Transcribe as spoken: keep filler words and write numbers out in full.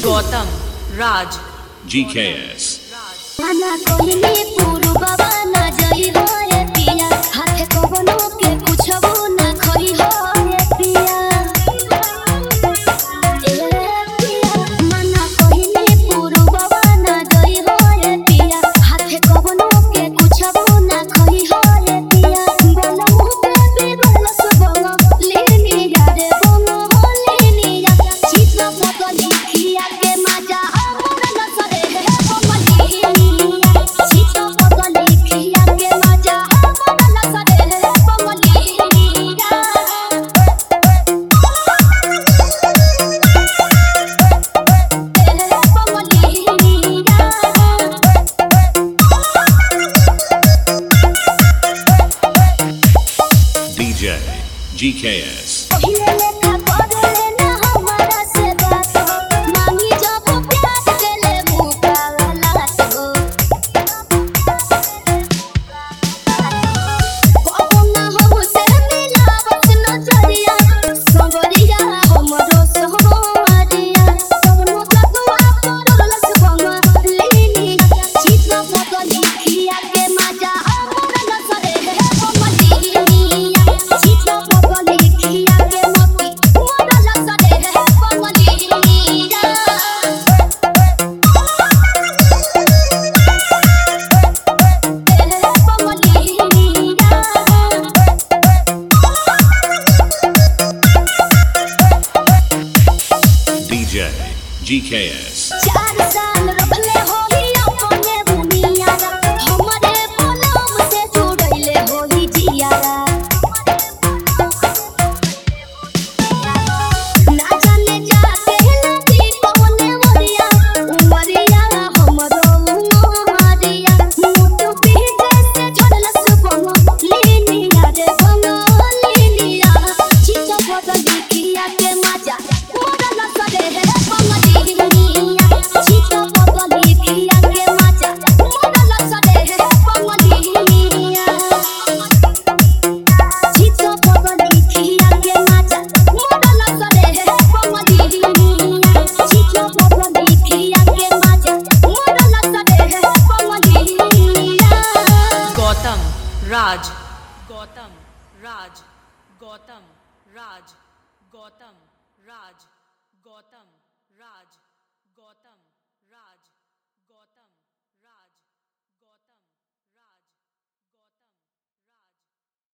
गौतम राज G K S आना कोहिनी पुरु बाबा ना जई हो रे पिया हाथे कवनो के कुछबो ना खई हो रे पिया ए पिया मना कोहिनी पुरु बाबा ना जई हो रे पिया हाथे कवनो के कुछबो ना खई हो रे पिया बोला मुह पे भी बोला सबंग लेनी या रे बंग लेनी या चित्रा फोटो लिखिया के मजा हमर न सरे है D J G K S D J G K S चार साल रखले होही अपने बुनियारा हमरे पलम से जुड़ैले होही जियारा ना जाने जाके नदी कौने मरिया उमरिया हमरो उमरिया मुटु पीछे से छोड़लस बंग लीनिया रे बंग लीनिया चित बदल लिखिया के मजा मोरल सरे है गौतम राज गौतम राज गौतम राज गौतम राज गौतम